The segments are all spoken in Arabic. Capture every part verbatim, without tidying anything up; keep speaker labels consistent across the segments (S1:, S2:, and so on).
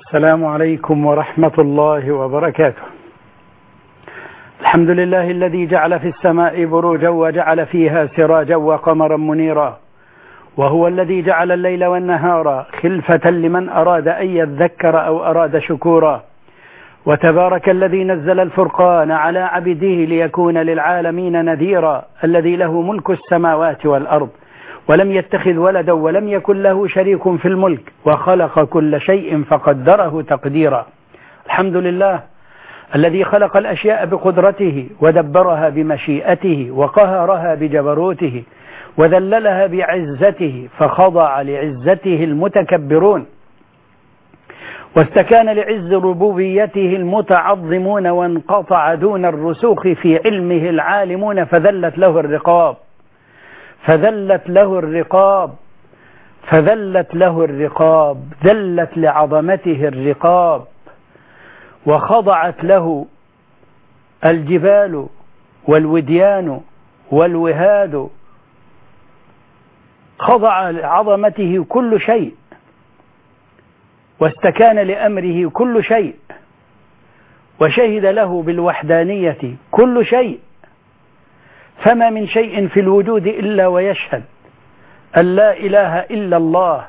S1: السلام عليكم ورحمة الله وبركاته. الحمد لله الذي جعل في السماء بروجا وجعل فيها سراجا وقمرا منيرا، وهو الذي جعل الليل والنهار خلفة لمن أراد أن يذكر أو أراد شكورا. وتبارك الذي نزل الفرقان على عبده ليكون للعالمين نذيرا، الذي له ملك السماوات والأرض ولم يتخذ ولدا ولم يكن له شريك في الملك وخلق كل شيء فقدره تقديرا. الحمد لله الذي خلق الأشياء بقدرته ودبرها بمشيئته وقهرها بجبروته وذللها بعزته فخضع لعزته المتكبرون، واستكان لعز ربوبيته المتعظمون، وانقطع دون الرسوخ في علمه العالمون، فذلت له الرقاب فذلت له الرقاب فذلت له الرقاب ذلت لعظمته الرقاب، وخضعت له الجبال والوديان والوهاد، خضع لعظمته كل شيء، واستكان لأمره كل شيء، وشهد له بالوحدانية كل شيء، فما من شيء في الوجود إلا ويشهد أن لا إله إلا الله.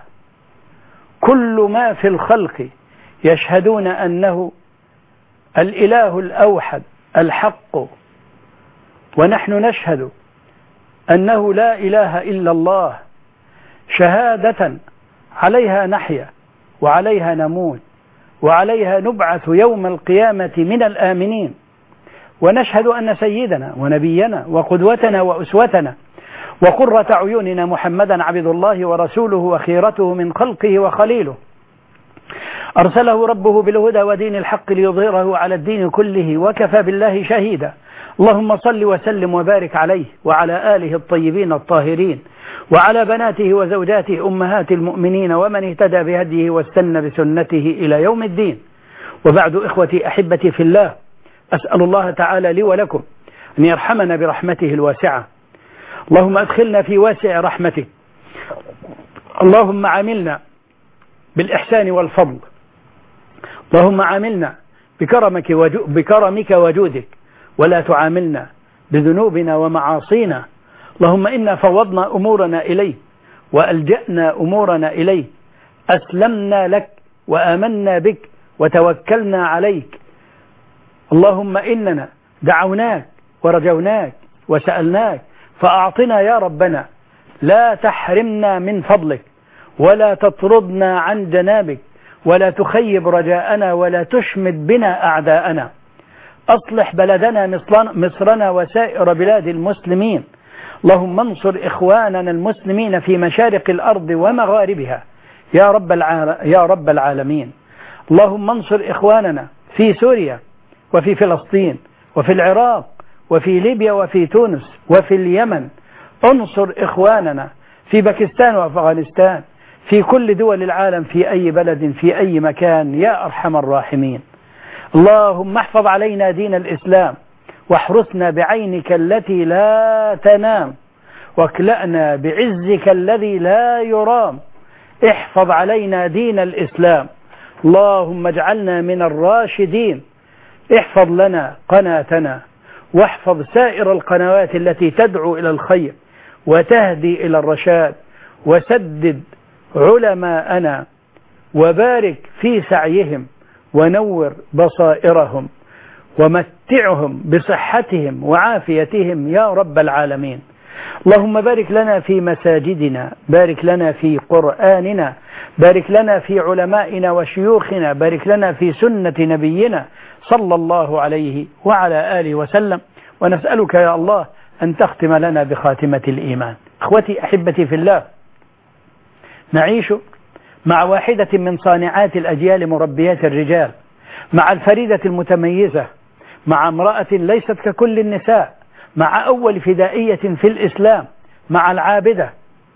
S1: كل ما في الخلق يشهدون أنه الإله الأوحد الحق، ونحن نشهد أنه لا إله إلا الله، شهادة عليها نحيا وعليها نموت وعليها نبعث يوم القيامة من الآمنين. ونشهد أن سيدنا ونبينا وقدوتنا وأسوتنا وقرة عيوننا محمدا عبد الله ورسوله وخيرته من خلقه وخليله، أرسله ربه بالهدى ودين الحق ليظهره على الدين كله، وكفى بالله شهيدا. اللهم صل وسلم وبارك عليه وعلى آله الطيبين الطاهرين، وعلى بناته وزوجاته أمهات المؤمنين، ومن اهتدى بهديه واستنى بسنته إلى يوم الدين. وبعد، إخوتي أحبتي في الله، أسأل الله تعالى لي ولكم أن يرحمنا برحمته الواسعة. اللهم أدخلنا في واسع رحمتك. اللهم عاملنا بالإحسان والفضل. اللهم عاملنا بكرمك, وجو بكرمك وجودك، ولا تعاملنا بذنوبنا ومعاصينا. اللهم إنا فوضنا أمورنا إليه وألجأنا أمورنا إليه، أسلمنا لك وآمنا بك وتوكلنا عليك. اللهم إننا دعوناك ورجوناك وسألناك فأعطنا يا ربنا، لا تحرمنا من فضلك ولا تطردنا عن جنابك ولا تخيب رجاءنا ولا تشمت بنا أعداءنا. أصلح بلدنا مصرنا وسائر بلاد المسلمين. اللهم انصر إخواننا المسلمين في مشارق الأرض ومغاربها يا رب يا رب العالمين. اللهم انصر إخواننا في سوريا وفي فلسطين وفي العراق وفي ليبيا وفي تونس وفي اليمن. انصر إخواننا في باكستان وأفغانستان، في كل دول العالم، في أي بلد، في أي مكان يا أرحم الراحمين. اللهم احفظ علينا دين الإسلام، واحرسنا بعينك التي لا تنام، واكلأنا بعزك الذي لا يرام. احفظ علينا دين الإسلام، اللهم اجعلنا من الراشدين. احفظ لنا قناتنا، واحفظ سائر القنوات التي تدعو إلى الخير وتهدي إلى الرشاد، وسدد علماءنا وبارك في سعيهم، ونور بصائرهم، ومتعهم بصحتهم وعافيتهم يا رب العالمين. اللهم بارك لنا في مساجدنا، بارك لنا في قرآننا، بارك لنا في علمائنا وشيوخنا، بارك لنا في سنة نبينا صلى الله عليه وعلى آله وسلم. ونسألك يا الله أن تختم لنا بخاتمة الإيمان. أخوتي أحبتي في الله، نعيش مع واحدة من صانعات الأجيال مربيات الرجال، مع الفريدة المتميزة، مع امرأة ليست ككل النساء، مع أول فدائية في الإسلام، مع العابدة،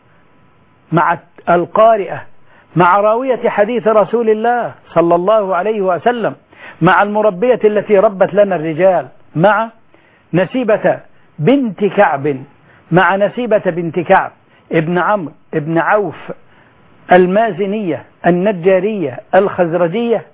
S1: مع القارئة، مع راوية حديث رسول الله صلى الله عليه وسلم، مع المربية التي ربت لنا الرجال، مع نسيبة بنت كعب مع نسيبة بنت كعب ابن عمرو ابن عوف المازنية النجارية الخزرجية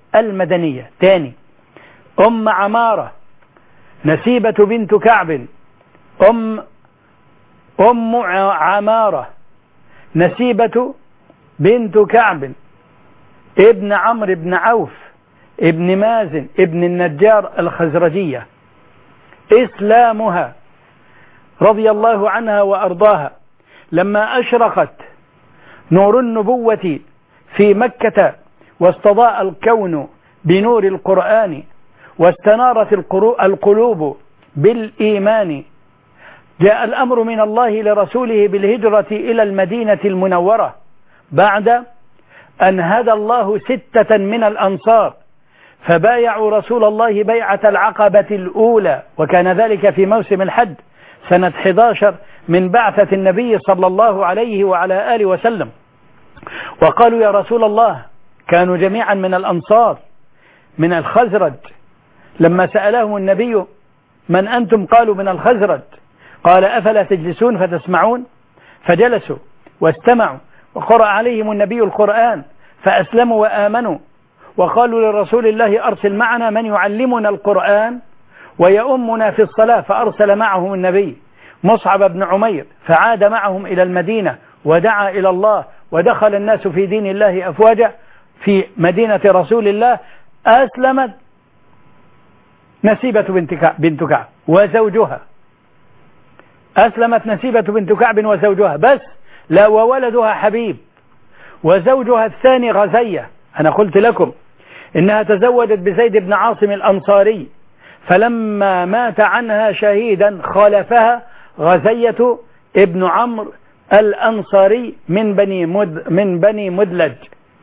S1: المدنية. تاني، أم عمارة نسيبة بنت كعب، أم أم عمارة نسيبة بنت كعب ابن عمرو بن عوف ابن مازن ابن النجار الخزرجية. إسلامها رضي الله عنها وأرضاها لما أشرقت نور النبوة في مكة واستضاء الكون بنور القرآن واستنارت القلوب بالإيمان، جاء الأمر من الله لرسوله بالهجرة إلى المدينة المنورة بعد أن هدى الله ستة من الأنصار فبايعوا رسول الله بيعة العقبة الأولى، وكان ذلك في موسم الحج سنة أحد عشر من بعثة النبي صلى الله عليه وعلى آله وسلم. وقالوا يا رسول الله، كانوا جميعا من الأنصار من الخزرج، لما سألهم النبي من أنتم قالوا من الخزرج، قال أفلا تجلسون فتسمعون؟ فجلسوا واستمعوا وقرأ عليهم النبي القرآن فأسلموا وآمنوا، وقالوا لرسول الله أرسل معنا من يعلمنا القرآن ويؤمنا في الصلاة، فأرسل معهم النبي مصعب بن عمير فعاد معهم إلى المدينة ودعا إلى الله ودخل الناس في دين الله أفواجا. في مدينة رسول الله أسلمت نسيبة بنت كعب وزوجها، أسلمت نسيبة بنت كعب وزوجها بس لا، وولدها حبيب، وزوجها الثاني غزية. أنا قلت لكم إنها تزوجت بزيد بن عاصم الأنصاري، فلما مات عنها شهيدا خالفها غزية ابن عمرو الأنصاري من بني مد من بني مدلج.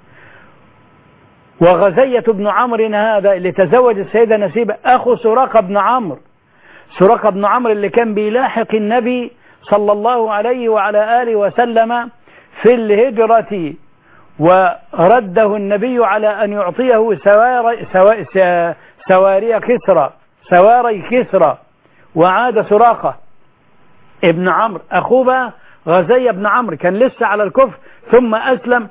S1: وغزية بن عمرو هذا اللي تزوج السيدة نسيبة أخو سراقة بن عمرو، سراقة بن عمرو اللي كان بيلاحق النبي صلى الله عليه وعلى آله وسلم في الهجرة، ورده النبي على أن يعطيه سواري, سواري, سواري كسرى سواري كسرى وعاد سراقة ابن عمرو أخوه غزية بن عمرو كان لسه على الكفر ثم أسلم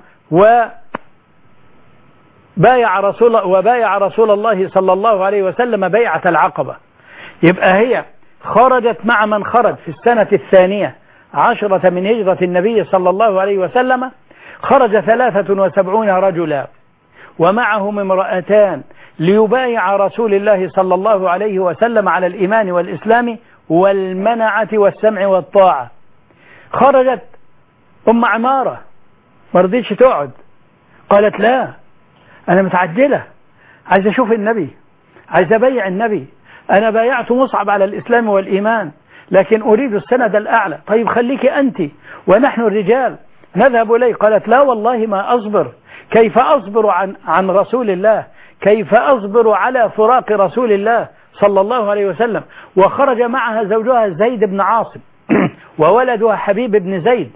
S1: وبايع رسول وبايع رسول الله صلى الله عليه وسلم بيعة العقبة. يبقى هي خرجت مع من خرج في السنة الثانية عشرة من هجرة النبي صلى الله عليه وسلم، خرج ثلاثة وسبعون رجلا ومعهم امرأتان ليبايع رسول الله صلى الله عليه وسلم على الإيمان والإسلام والمنعة والسمع والطاعة. خرجت أم عمارة ما رضيتش تقعد، قالت لا أنا متعجلة، عايز أشوف النبي، عايز أبيع النبي، أنا بايعت مصعب على الإسلام والإيمان لكن أريد السند الأعلى. طيب خليك أنت ونحن الرجال نذهب إليه. قالت لا والله ما أصبر، كيف أصبر عن, عن رسول الله، كيف أصبر على فراق رسول الله صلى الله عليه وسلم. وخرج معها زوجها زيد بن عاصم وولدها حبيب بن زيد،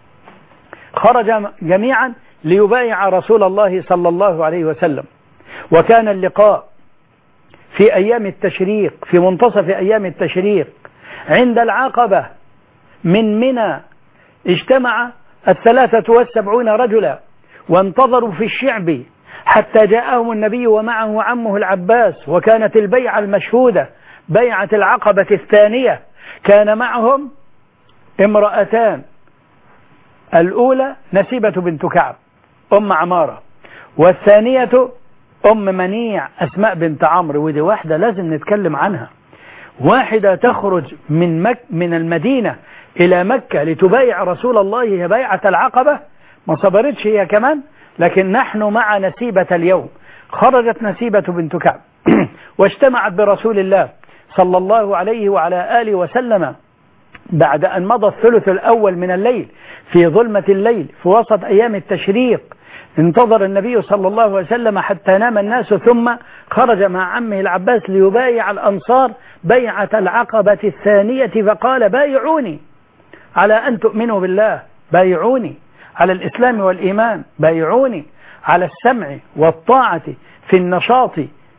S1: خرج جميعا ليبايع رسول الله صلى الله عليه وسلم. وكان اللقاء في أيام التشريق، في منتصف أيام التشريق عند العقبة من منى، اجتمع الثلاثة والسبعون رجلا وانتظروا في الشعب حتى جاءهم النبي ومعه عمه العباس، وكانت البيعة المشهودة بيعة العقبة الثانية. كان معهم امرأتان، الأولى نسيبة بنت كعب أم عمارة، والثانية أم منيع أسماء بنت عمرو. ودي واحدة لازم نتكلم عنها، واحدة تخرج من مك من المدينة إلى مكة لتبايع رسول الله، هي بيعة العقبة، ما صبرتش هي كمان. لكن نحن مع نسيبة اليوم. خرجت نسيبة بنت كعب واجتمعت برسول الله صلى الله عليه وعلى آله وسلم بعد أن مضى الثلث الأول من الليل في ظلمة الليل في وسط أيام التشريق. انتظر النبي صلى الله عليه وسلم حتى نام الناس، ثم خرج مع عمه العباس ليبايع الأنصار بيعة العقبة الثانية، فقال بايعوني على أن تؤمنوا بالله، بايعوني على الإسلام والإيمان، بايعوني على السمع والطاعة في النشاط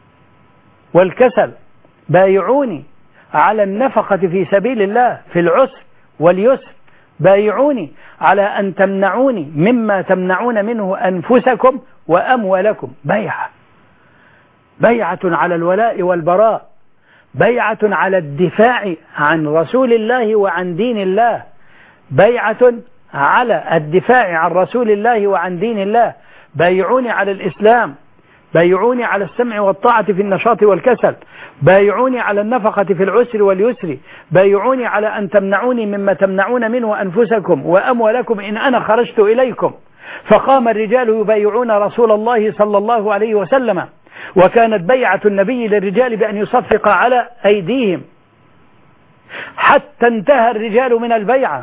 S1: والكسل، بايعوني على النفقة في سبيل الله في العسر واليسر، بايعوني على أن تمنعوني مما تمنعون منه أنفسكم وأموالكم. بيعة بيعة على الولاء والبراء، بيعة على الدفاع عن رسول الله وعن دين الله، بيعة على الدفاع عن رسول الله وعن دين الله. بايعوني على الإسلام، بايعوني على السمع والطاعة في النشاط والكسل، بايعوني على النفقة في العسر واليسر، بايعوني على أن تمنعوني مما تمنعون منه أنفسكم وأموالكم إن أنا خرجت إليكم. فقام الرجال يبايعون رسول الله صلى الله عليه وسلم، وكانت بيعة النبي للرجال بأن يصفق على أيديهم حتى انتهى الرجال من البيعة.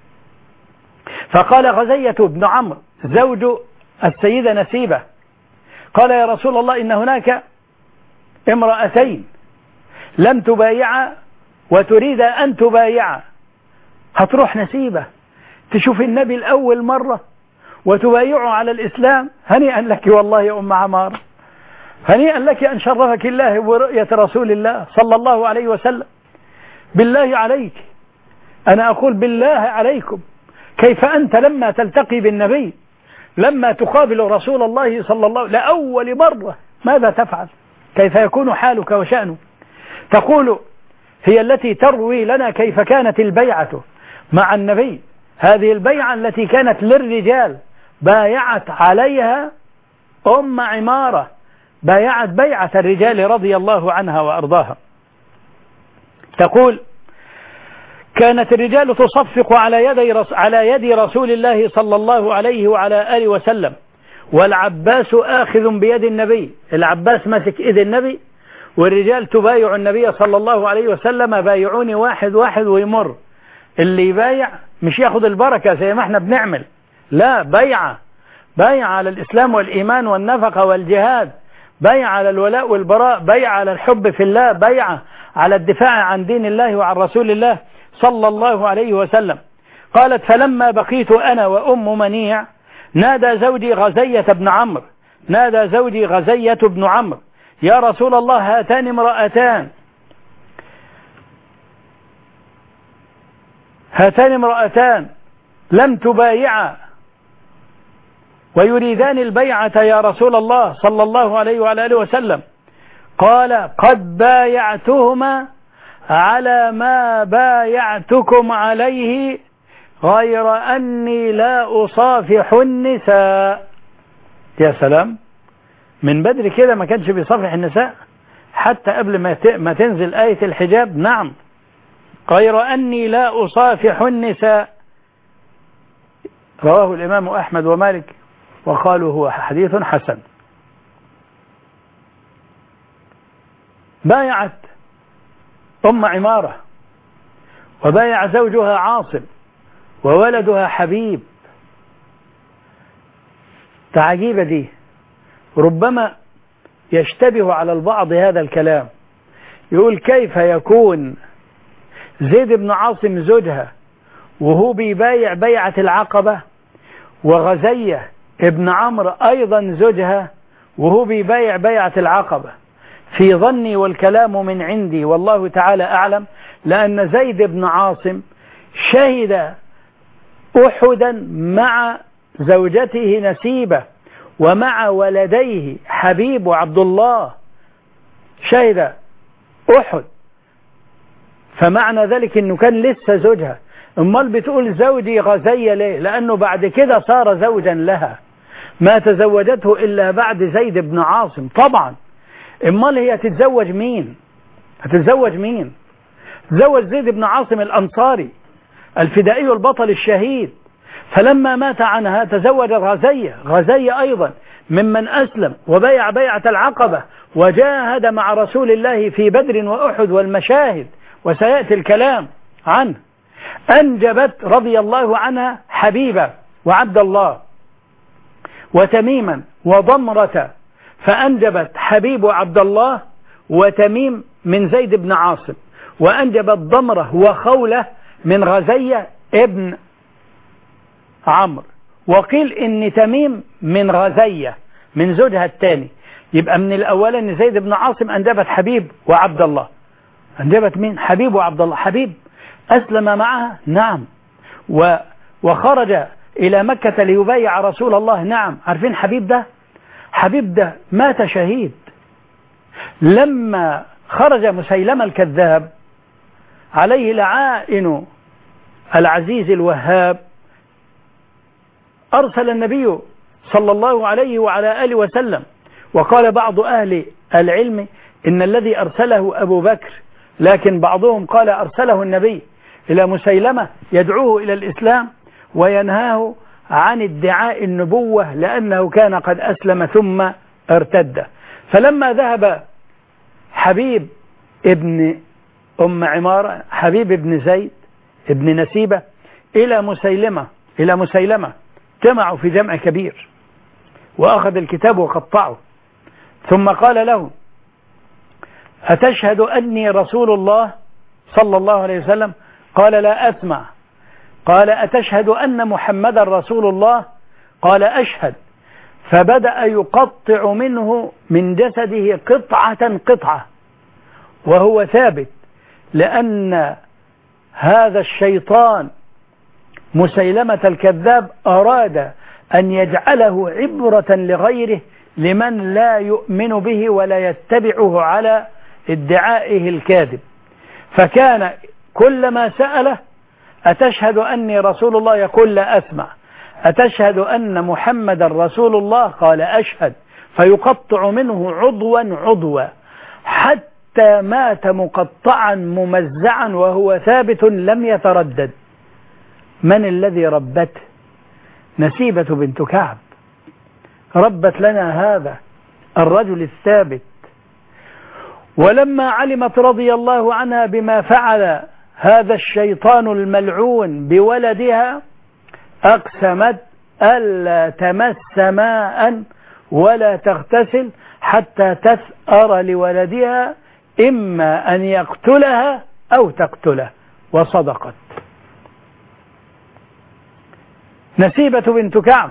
S1: فقال غزية بن عمرو زوج السيدة نسيبة، قال يا رسول الله إن هناك امرأتين لم تبايع وتريد أن تبايع، هتروح نسيبة تشوف النبي الأول مرة وتبايعه على الإسلام؟ هنيئا لك والله يا أم عمار، هنيئا لك أن شرفك الله برؤية رسول الله صلى الله عليه وسلم. بالله عليك، أنا أقول بالله عليكم، كيف أنت لما تلتقي بالنبي، لما تقابل رسول الله صلى الله عليه وسلم لأول مرة، ماذا تفعل؟ كيف يكون حالك وشأنه؟ تقول هي التي تروي لنا كيف كانت البيعة مع النبي، هذه البيعة التي كانت للرجال بايعت عليها أم عمارة، بايعت بيعة الرجال رضي الله عنها وأرضاها. تقول كانت الرجال تصفق على يدي رس على يد رسول الله صلى الله عليه وعلى آله وسلم، والعباس آخذ بيد النبي، العباس ماسك إيد النبي، والرجال تبايع النبي صلى الله عليه وسلم، بايعوني واحد واحد ويمر. اللي يبايع مش ياخد البركة زي ما احنا بنعمل، لا، بيعة، بيعة على الإسلام والإيمان والنفقة والجهاد، بيعة على الولاء والبراء، بيعة على الحب في الله، بيعة على الدفاع عن دين الله وعن رسول الله صلى الله عليه وسلم. قالت فلما بقيت أنا وأم منيع نادى زوجي غزية بن عمرو، نادى زوجي غزية بن عمرو يا رسول الله هاتان امرأتان، هاتان امرأتان لم تبايعا ويريدان البيعة يا رسول الله صلى الله عليه وعلى آله وسلم. قال قد بايعتهما على ما بايعتكم عليه غير أني لا أصافح النساء. يا سلام، من بدري كده ما كانش بيصافح النساء حتى قبل ما تنزل آية الحجاب. نعم، غير أني لا أصافح النساء. رواه الإمام أحمد ومالك وقالوا هو حديث حسن. بايعت أم عمارة وبايع زوجها عاصم وولدها حبيب. تعجيب دي، ربما يشتبه على البعض هذا الكلام، يقول كيف يكون زيد بن عاصم زوجها وهو بيبايع بيعة العقبة، وغزية ابن عمرو أيضا زوجها وهو بيبايع بيعة العقبة؟ في ظني والكلام من عندي والله تعالى أعلم، لأن زيد بن عاصم شهد أحدا مع زوجته نسيبة ومع ولديه حبيب وعبد الله، شهد أحد، فمعنى ذلك أنه كان لسه زوجها. امال بتقول زوجي غزية ليه؟ لأنه بعد كده صار زوجا لها، ما تزوجته إلا بعد زيد بن عاصم. طبعا امال هي تتزوج مين؟ هتتزوج مين؟ تزوج زيد بن عاصم الأنصاري الفدائي البطل الشهيد، فلما مات عنها تزوج غزية، غزية أيضا ممن أسلم وبيع بيعة العقبة وجاهد مع رسول الله في بدر وأحد والمشاهد، وسيأتي الكلام عنه. أنجبت رضي الله عنها حبيبة وعبد الله وتميما وضمرة، فأنجبت حبيب وعبد الله وتميم من زيد بن عاصم، وأنجبت ضمرة وخولة من غزية ابن عمرو، وقيل إن تميم من غزية من زوجها الثاني. يبقى من الأول أن زيد بن عاصم أنجبت حبيب وعبد الله. أنجبت مين؟ حبيب وعبد الله. حبيب أسلم معها، نعم، وخرج إلى مكة ليبايع رسول الله. نعم، عارفين حبيب ده؟ حبيب ده مات شهيد، لما خرج مسيلمة الكذاب عليه لعائن العزيز الوهاب، أرسل النبي صلى الله عليه وعلى آله وسلم، وقال بعض أهل العلم إن الذي أرسله أبو بكر، لكن بعضهم قال أرسله النبي إلى مسيلمة يدعوه إلى الإسلام وينهاه عن ادعاء النبوة لأنه كان قد أسلم ثم ارتد. فلما ذهب حبيب ابن أم عمارة، حبيب ابن زيد ابن نسيبة إلى مسيلمة إلى مسيلمة جمعوا في جمع كبير وأخذ الكتاب وقطعه، ثم قال له: أتشهد أني رسول الله صلى الله عليه وسلم؟ قال: لا أسمع. قال: أتشهد أن محمدا رسول الله؟ قال: أشهد. فبدأ يقطع منه من جسده قطعة قطعة وهو ثابت، لأن هذا الشيطان مسيلمة الكذاب أراد أن يجعله عبرة لغيره، لمن لا يؤمن به ولا يتبعه على ادعائه الكاذب. فكان كلما سأله: أتشهد أني رسول الله؟ يقول: لا أسمع. أتشهد أن محمد رسول الله؟ قال: أشهد. فيقطع منه عضوا عضوا حتى مات مقطعا ممزعا وهو ثابت لم يتردد. من الذي ربته؟ نسيبة بنت كعب ربت لنا هذا الرجل الثابت. ولما علمت رضي الله عنها بما فعل هذا الشيطان الملعون بولدها، أقسمت ألا تمس ماء ولا تغتسل حتى تثأر لولدها، إما أن يقتلها أو تقتله، وصدقت. نسيبة بنت كعب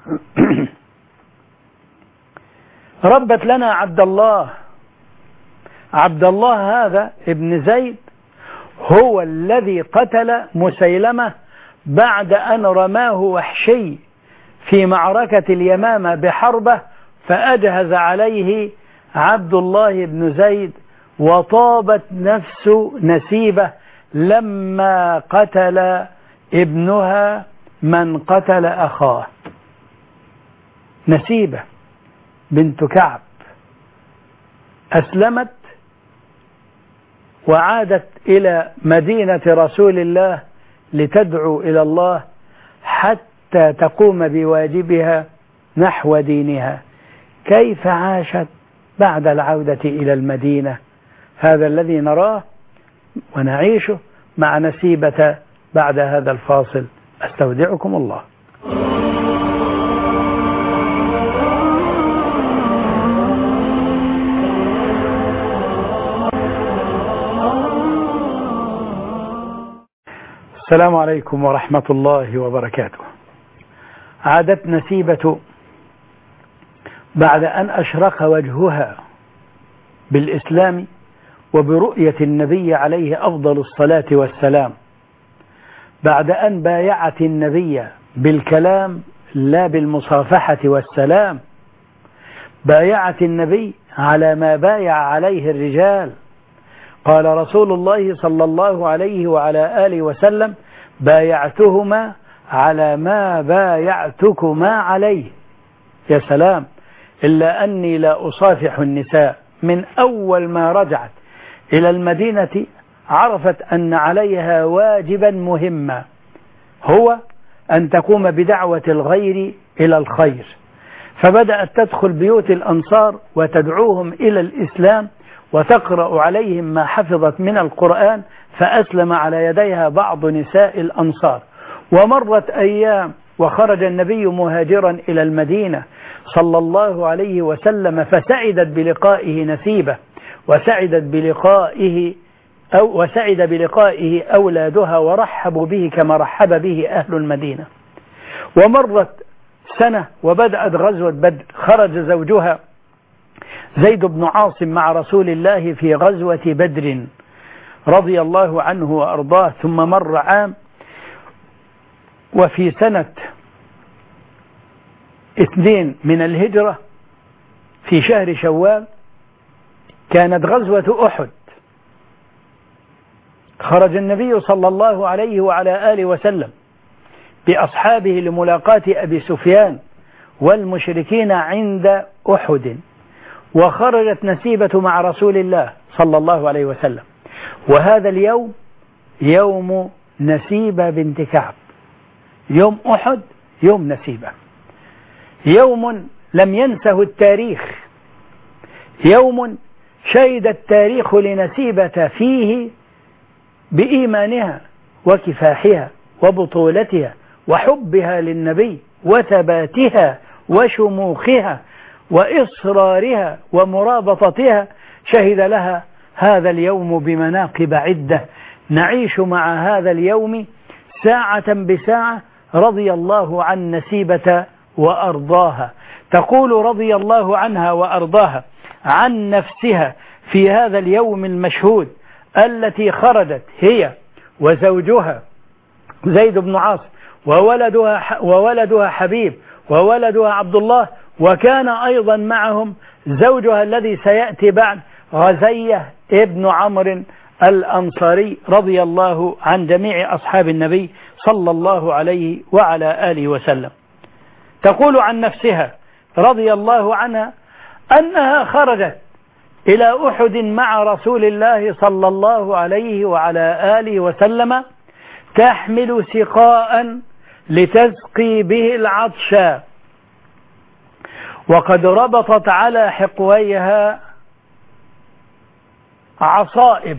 S1: ربت لنا عبد الله. عبد الله هذا ابن زيد هو الذي قتل مسيلمة بعد أن رماه وحشي في معركة اليمامة بحربة، فأجهز عليه عبد الله بن زيد، وطابت نفس نسيبة لما قتل ابنها من قتل أخاه. نسيبة بنت كعب أسلمت وعادت إلى مدينة رسول الله لتدعو إلى الله حتى تقوم بواجبها نحو دينها. كيف عاشت بعد العودة إلى المدينة؟ هذا الذي نراه ونعيشه مع نسيبة بعد هذا الفاصل. أستودعكم الله. السلام عليكم ورحمة الله وبركاته. عادت نسيبة بعد أن أشرق وجهها بالإسلام وبرؤية النبي عليه أفضل الصلاة والسلام، بعد أن بايعت النبي بالكلام لا بالمصافحة والسلام، بايعت النبي على ما بايع عليه الرجال. قال رسول الله صلى الله عليه وعلى آله وسلم: بايعتهما على ما بايعتكما عليه. يا سلام، إلا أني لا أصافح النساء. من أول ما رجعت إلى المدينة عرفت أن عليها واجبا مهما، هو أن تقوم بدعوة الغير إلى الخير، فبدأت تدخل بيوت الأنصار وتدعوهم إلى الإسلام وتقرأ عليهم ما حفظت من القرآن، فأسلم على يديها بعض نساء الأنصار. ومرت أيام وخرج النبي مهاجرا إلى المدينة صلى الله عليه وسلم، فسعدت بلقائه نسيبة، وسعدت بلقائه أو وسعد بلقائه أولادها، ورحبوا به كما رحب به أهل المدينة. ومرت سنة وبدأت غزوة بدر، خرج زوجها زيد بن عاصم مع رسول الله في غزوة بدر رضي الله عنه وأرضاه. ثم مر عام، وفي سنة اثنين من الهجرة في شهر شوال كانت غزوة أحد. خرج النبي صلى الله عليه وعلى آله وسلم بأصحابه لملاقاة أبي سفيان والمشركين عند أحد، وخرجت نسيبة مع رسول الله صلى الله عليه وسلم. وهذا اليوم يوم نسيبة بنت كعب، يوم أحد يوم نسيبة، يوم لم ينسه التاريخ، يوم شهد التاريخ لنسيبة فيه بإيمانها وكفاحها وبطولتها وحبها للنبي وثباتها وشموخها وإصرارها ومرابطتها. شهد لها هذا اليوم بمناقب عدة نعيش مع هذا اليوم ساعة بساعة. رضي الله عن نسيبة وأرضاها. تقول رضي الله عنها وأرضاها عن نفسها في هذا اليوم المشهود التي خرجت هي وزوجها زيد بن عاصم وولدها وولدها حبيب وولدها عبد الله، وكان أيضا معهم زوجها الذي سيأتي بعد غزية ابن عمرو الأنصاري، رضي الله عن جميع أصحاب النبي صلى الله عليه وعلى آله وسلم. تقول عن نفسها رضي الله عنها أنها خرجت إلى أحد مع رسول الله صلى الله عليه وعلى آله وسلم تحمل سقاء لتسقي به العطش، وقد ربطت على حقويها عصائب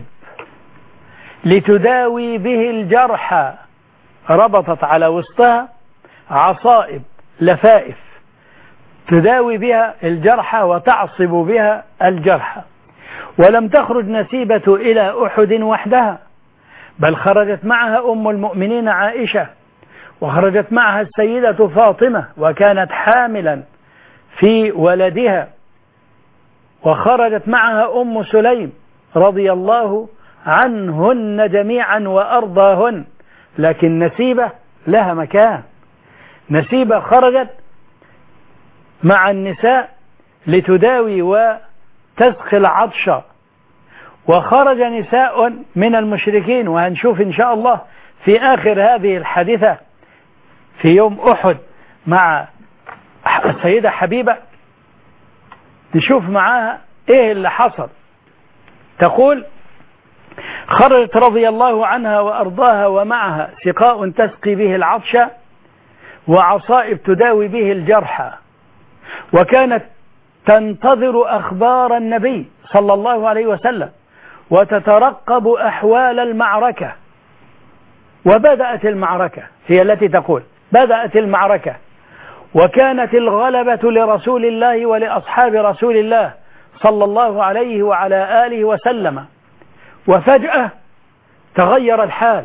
S1: لتداوي به الجرحى، ربطت على وسطها عصائب لفائف تداوي بها الجرحى وتعصب بها الجرحى. ولم تخرج نسيبة إلى أحد وحدها، بل خرجت معها أم المؤمنين عائشة، وخرجت معها السيدة فاطمة وكانت حاملا في ولدها، وخرجت معها أم سليم رضي الله عنهن جميعا وأرضاهن. لكن نسيبة لها مكان، نسيبة خرجت مع النساء لتداوي وتسقي العطش، وخرج نساء من المشركين، وهنشوف إن شاء الله في آخر هذه الحادثة في يوم أحد مع السيدة حبيبة نشوف معاها إيه اللي حصل. تقول خرجت رضي الله عنها وأرضاها ومعها سقاء تسقي به العطش وعصائب تداوي به الجرحى، وكانت تنتظر أخبار النبي صلى الله عليه وسلم وتترقب أحوال المعركة. وبدأت المعركة، هي التي تقول بدأت المعركة، وكانت الغلبة لرسول الله ولأصحاب رسول الله صلى الله عليه وعلى آله وسلم. وفجأة تغير الحال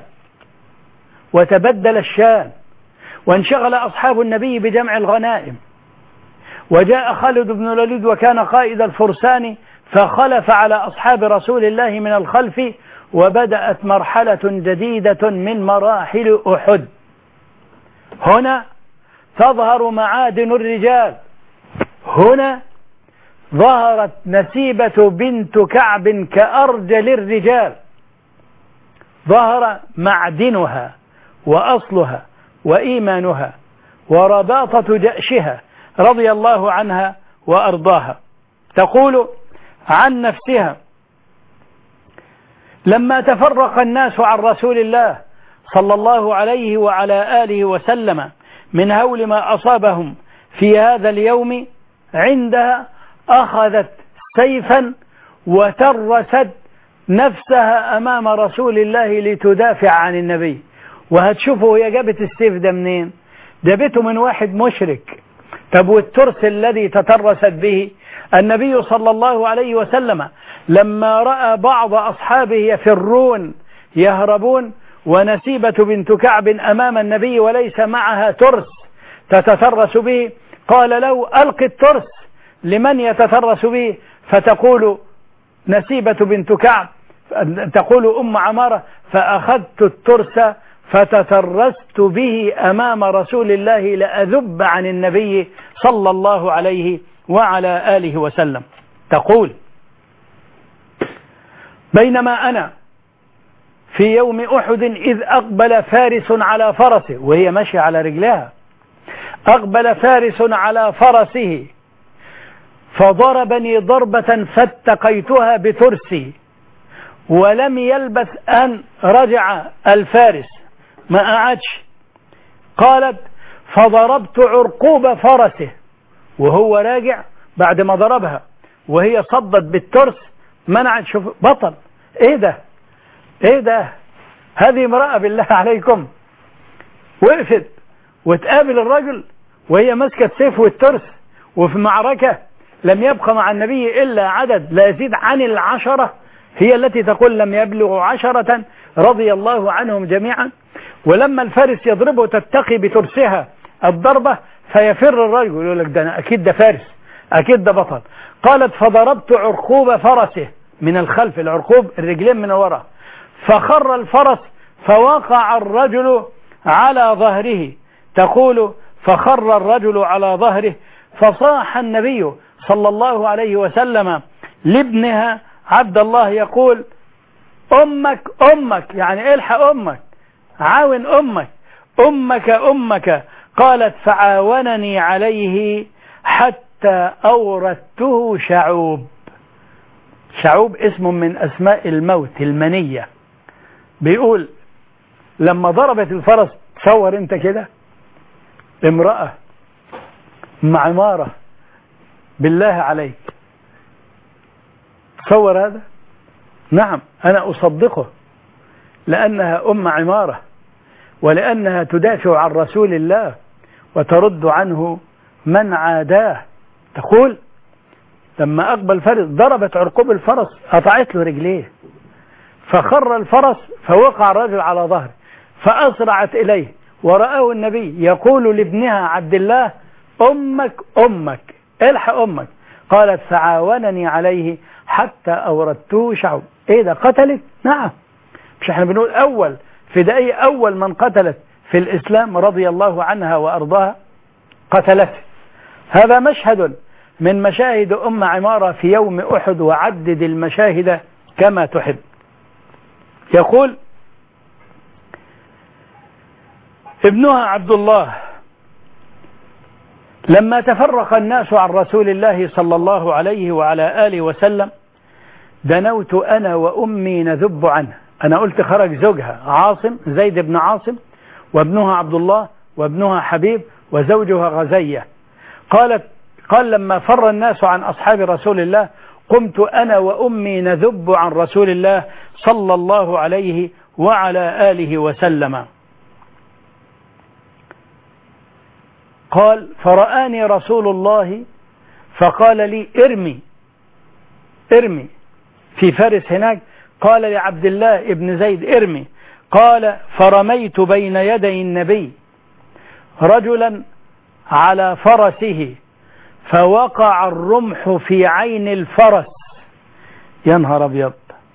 S1: وتبدل الشان، وانشغل أصحاب النبي بجمع الغنائم، وجاء خالد بن الوليد وكان قائد الفرسان فخلف على أصحاب رسول الله من الخلف، وبدأت مرحلة جديدة من مراحل أحد. هنا تظهر معادن الرجال، هنا ظهرت نسيبة بنت كعب كأرجل الرجال، ظهر معدنها وأصلها وإيمانها ورباطة جأشها رضي الله عنها وأرضاها. تقول عن نفسها لما تفرق الناس عن رسول الله صلى الله عليه وعلى آله وسلم من هول ما أصابهم في هذا اليوم، عندها أخذت سيفا وترست نفسها أمام رسول الله لتدافع عن النبي. وهتشوفوا هي جابت السيف ده منين؟ جابته من واحد مشرك. طب والترس الذي تترست به؟ النبي صلى الله عليه وسلم لما رأى بعض أصحابه يفرون يهربون ونسيبة بنت كعب أمام النبي وليس معها ترس تتترس به، قال له ألق الترس، لمن يتترس به؟ فتقول نسيبة بنت كعب، تقول أم عمارة فأخذت الترس فتترست به أمام رسول الله لأذب عن النبي صلى الله عليه وعلى آله وسلم. تقول بينما أنا في يوم أحد إذ أقبل فارس على فرسه، وهي ماشية على رجلها، أقبل فارس على فرسه فضربني ضربة فاتقيتها بترسي، ولم يلبث أن رجع الفارس ما قعدش. قالت فضربت عرقوب فرسه، وهو راجع بعد ما ضربها وهي صدت بالترس منعت. شوف بطل، ايه ده ايه ده هذه امرأة بالله عليكم وقفت وتقابل الرجل وهي ماسكة السيف والترس، وفي معركة لم يبقى مع النبي إلا عدد لا يزيد عن العشرة، هي التي تقول لم يبلغوا عشرة رضي الله عنهم جميعا. ولما الفارس يضربه تتقي بترسها الضربة فيفر الرجل، يقول لك ده أنا أكيد ده فارس، أكيد ده بطل. قالت فضربت عرقوب فرسه من الخلف، العرقوب الرجلين من وراء، فخر الفرس فوقع الرجل على ظهره. تقول فخر الرجل على ظهره فصاح النبي صلى الله عليه وسلم لابنها عبد الله يقول أمك أمك، يعني الحق أمك، عاون أمك، أمك أمك. قالت فعاونني عليه حتى أوردته شعوب. شعوب اسم من أسماء الموت المنية. بيقول لما ضربت الفرس، تصور انت كده امرأة مع عمارة، بالله عليك تصور هذا؟ نعم أنا أصدقه، لأنها أم عمارة، ولأنها تدافع عن رسول الله وترد عنه من عاداه. تقول لما أقبل فرس ضربت عرقوب الفرس قطعت له رجليه، فخر الفرس فوقع الرجل على ظهره، فأسرعت إليه ورآه النبي يقول لابنها عبد الله أمك أمك، الحق أمك. قالت فعاونني عليه حتى أوردته شعوب. إيه ده قتلت؟ نعم، مش احنا بنقول أول فدائية، أول من قتلت في الإسلام رضي الله عنها وأرضاها قتلت. هذا مشهد من مشاهد أم عمارة في يوم أحد، وعدد المشاهد كما تحب. يقول ابنها عبد الله لما تفرق الناس عن رسول الله صلى الله عليه وعلى آله وسلم دنوت أنا وأمي نذب عنه. أنا قلت خرج زوجها عاصم زيد بن عاصم، وابنها عبد الله، وابنها حبيب، وزوجها غزية. قالت قال لما فر الناس عن أصحاب رسول الله قمت أنا وأمي نذب عن رسول الله صلى الله عليه وعلى آله وسلم. قال فرآني رسول الله فقال لي ارمي ارمي في فارس هناك، قال لعبد الله ابن زيد ارمي. قال فرميت بين يدي النبي رجلا على فرسه فوقع الرمح في عين الفرس، يا نهار أبيض،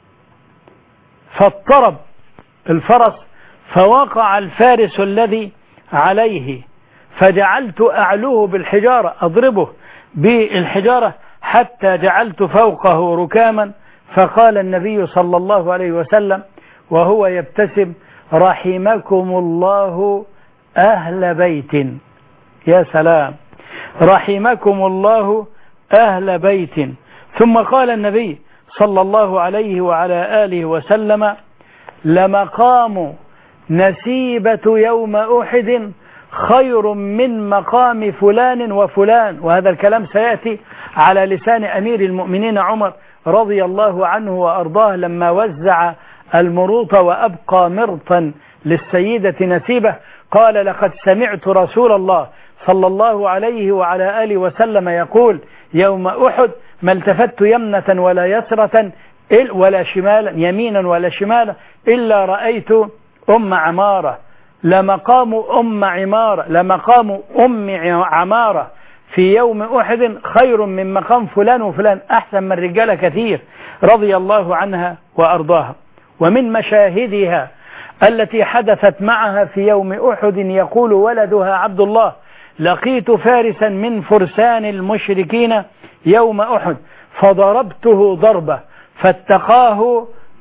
S1: فاضطرب الفرس فوقع الفارس الذي عليه، فجعلت أعلوه بالحجارة، أضربه بالحجارة حتى جعلت فوقه ركاما. فقال النبي صلى الله عليه وسلم وهو يبتسم رحمكم الله أهل بيت. يا سلام، رحمكم الله أهل بيت. ثم قال النبي صلى الله عليه وعلى آله وسلم لمقام نسيبة يوم أحد خير من مقام فلان وفلان. وهذا الكلام سيأتي على لسان أمير المؤمنين عمر رضي الله عنه وأرضاه لما وزع المروط وأبقى مرطا للسيدة نسيبة. قال لقد سمعت رسول الله صلى الله عليه وعلى آله وسلم يقول يوم أحد ما التفت يمنة ولا يسرة ولا شمالا، يمينا ولا شمالا، إلا رأيت أم عمارة. لمقام أم عمارة لمقام أم عمارة في يوم أحد خير من مقام فلان وفلان، أحسن من رجالة كثير رضي الله عنها وأرضاها. ومن مشاهدها التي حدثت معها في يوم أحد يقول ولدها عبد الله لقيت فارسا من فرسان المشركين يوم أحد فضربته ضربة فاتقاه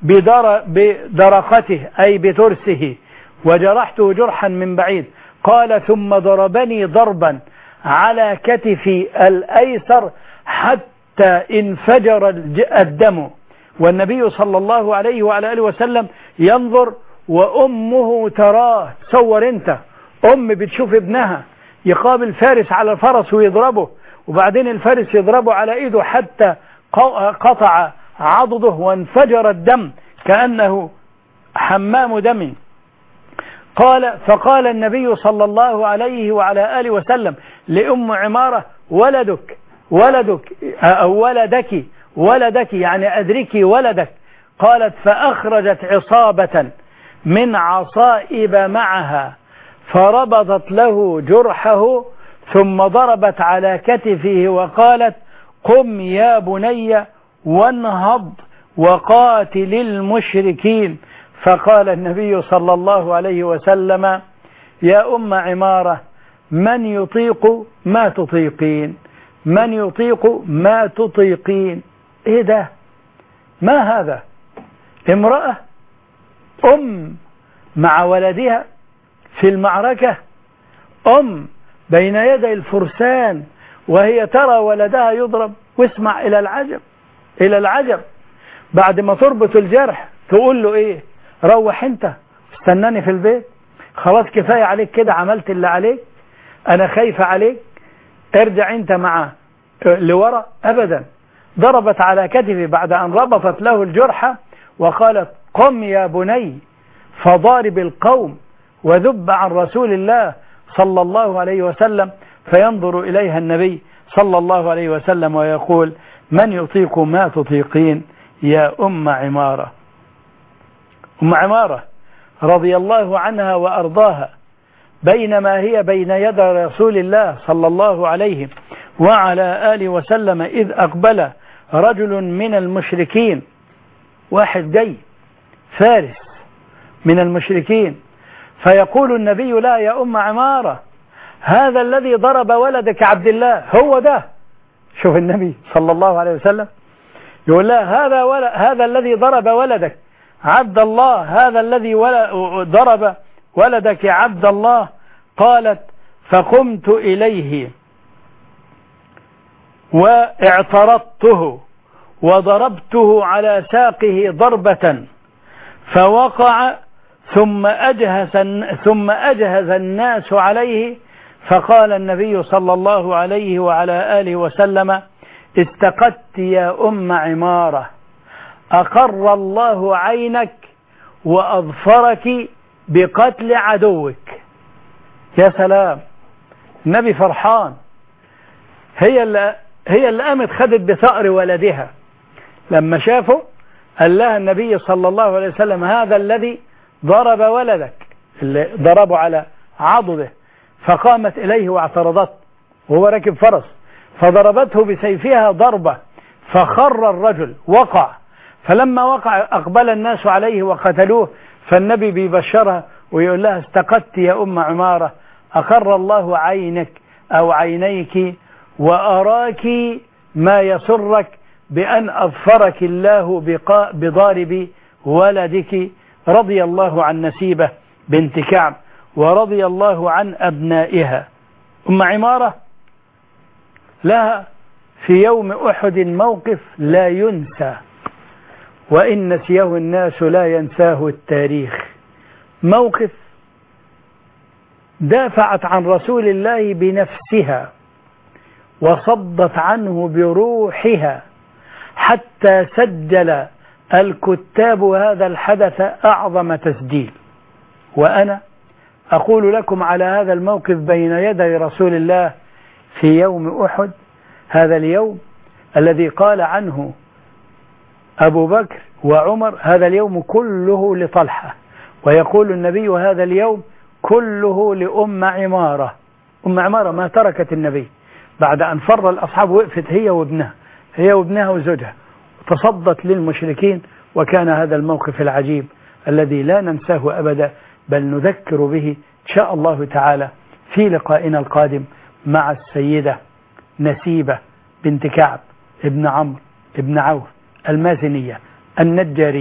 S1: بدر بدرقته أي بترسه وجرحته جرحا من بعيد. قال ثم ضربني ضربا على كتفي الأيسر حتى انفجر الدم. والنبي صلى الله عليه وعلى آله وسلم ينظر وأمه تراه. تصور أنت أم بتشوف ابنها يقابل فارس على الفرس ويضربه، وبعدين الفارس يضربه على إيده حتى قطع عضده وانفجر الدم كأنه حمام دم. قال فقال النبي صلى الله عليه وعلى آله وسلم لأم عمارة ولدك ولدك أو ولدك ولدك يعني أدركي ولدك. قالت فأخرجت عصابة من عصائب معها فربطت له جرحه ثم ضربت على كتفه وقالت قم يا بني وانهض وقاتل المشركين. فقال النبي صلى الله عليه وسلم يا أم عمارة من يطيق ما تطيقين، من يطيق ما تطيقين. ايه ده؟ ما هذا؟ امرأة أم مع ولدها في المعركة، أم بين يدي الفرسان وهي ترى ولدها يضرب. واسمع إلى العجب، إلى العجب، بعد ما تربط الجرح تقول له ايه؟ روح انت استناني في البيت، خلاص كفاية عليك كده، عملت اللي عليك، انا خايفة عليك، ارجع انت مع لورا. ابدا، ضربت على كتفه بعد ان ربطت له الجرح وقالت قم يا بني فضارب القوم وذب عن رسول الله صلى الله عليه وسلم. فينظر إليها النبي صلى الله عليه وسلم ويقول من يطيق ما تطيقين يا أم عمارة. أم عمارة رضي الله عنها وأرضاها بينما هي بين يدي رسول الله صلى الله عليه وعلى آله وسلم إذ أقبل رجل من المشركين، واحد جاي فارس من المشركين، فيقول النبي لا يا أم عمارة هذا الذي ضرب ولدك عبد الله هو ده. شوف النبي صلى الله عليه وسلم يقول لا هذا ولد، هذا الذي ضرب ولدك عبد الله، هذا الذي ضرب ولدك عبد الله. قالت فقمت إليه واعترضته وضربته على ساقه ضربة فوقع ثم أجهز ثم أجهز الناس عليه. فقال النبي صلى الله عليه وعلى آله وسلم استقدت يا أم عمارة، أقر الله عينك وأظفرك بقتل عدوك. يا سلام، النبي فرحان. هي اللي هي اللي قامت خدت بثأر ولدها لما شافه. قال لها النبي صلى الله عليه وسلم هذا الذي ضرب ولدك، اللي ضربه على عضده. فقامت إليه واعترضت وهو راكب فرس، فضربته بسيفها ضربة فخر الرجل وقع. فلما وقع أقبل الناس عليه وقتلوه. فالنبي بيبشرها ويقول لها استقدت يا أم عمارة، أقر الله عينك أو عينيك وأراك ما يسرك بأن أظفرك الله بضارب ولدك. رضي الله عن نسيبة بنت كعب ورضي الله عن أبنائها. أم عمارة لها في يوم أحد موقف لا ينسى، وإن نسيه الناس لا ينساه التاريخ. موقف دافعت عن رسول الله بنفسها وصدت عنه بروحها حتى سجل الكتاب هذا الحدث أعظم تسجيل. وأنا أقول لكم على هذا الموقف بين يدي رسول الله في يوم أحد، هذا اليوم الذي قال عنه أبو بكر وعمر هذا اليوم كله لطلحة، ويقول النبي هذا اليوم كله لأم عمارة. أم عمارة ما تركت النبي بعد أن فر الأصحاب، وقفت هي وابنها هي وابنها وزوجها تصدت للمشركين. وكان هذا الموقف العجيب الذي لا ننساه أبدا، بل نذكر به إن شاء الله تعالى في لقائنا القادم مع السيدة نسيبة بنت كعب ابن عمرو ابن عوف المازنية النجارية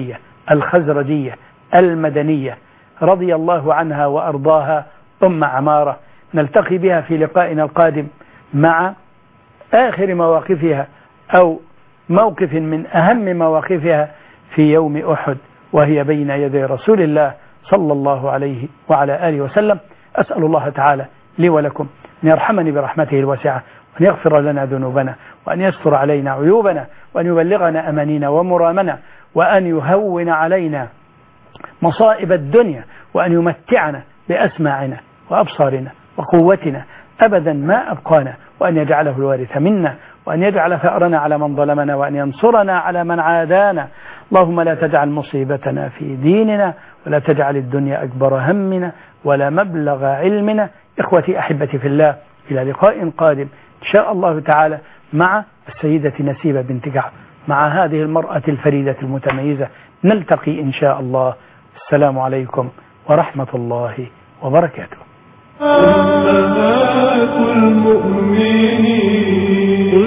S1: الخزرجية المدنية رضي الله عنها وأرضاها أم عمارة. نلتقي بها في لقائنا القادم مع آخر مواقفها أو موقف من أهم مواقفها في يوم أحد وهي بين يدي رسول الله صلى الله عليه وعلى آله وسلم. أسأل الله تعالى لي ولكم أن يرحمني برحمته الواسعة، وأن يغفر لنا ذنوبنا، وأن يستر علينا عيوبنا، وأن يبلغنا أمانينا ومرامنا، وأن يهون علينا مصائب الدنيا، وأن يمتعنا بأسماعنا وأبصارنا وقوتنا أبدا ما أبقانا، وأن يجعله الوارث منا، وأن يجعل ثأرنا على من ظلمنا، وأن ينصرنا على من عادانا. اللهم لا تجعل مصيبتنا في ديننا، ولا تجعل الدنيا أكبر همنا ولا مبلغ علمنا. إخوتي أحبتي في الله، إلى لقاء قادم إن شاء الله تعالى مع السيدة نسيبة بنت كعب، مع هذه المرأة الفريدة المتميزة. نلتقي إن شاء الله. السلام عليكم ورحمة الله وبركاته.
S2: أمهات المؤمنين